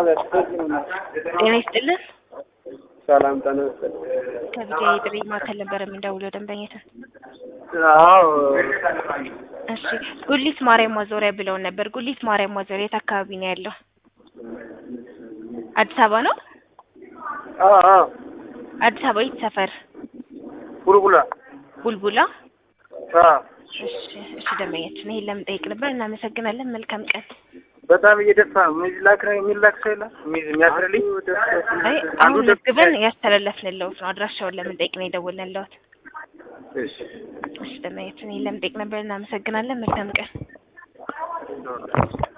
ጤና ይስጥልን። ሰላም ተነስተ ከቪዲዮ ጥሪ ማከል ነበር የምንደውለው ደንበኛችን። አዎ እሺ ጉሊት ማርያም ማዞሪያ ብለው ነበር። ጉሊት ማርያም ማዞሪያ የት አካባቢ ነው ያለው? አዲስ አበባ ነው? አዎ አዲስ አበባ የት ሰፈር? ቡልቡላ ቡልቡላ። እሺ ደንበኛችን ይሄን ለምን ጠይቅ ነበር። እናመሰግናለን። መልካም ቀን። በጣም እየደፋ የሚላክ ሰው የለም የሚያስርልኝ። አይ አሁን ለግበን ያስተላለፍንልዎት ነው። አድራሻውን ለምን ጠይቅ ነው የደወልንልዎት? እሺ ደንበኛችን ይሄን ለምን ጠይቅ ነበር። እናመሰግናለን። መልካም ቀን።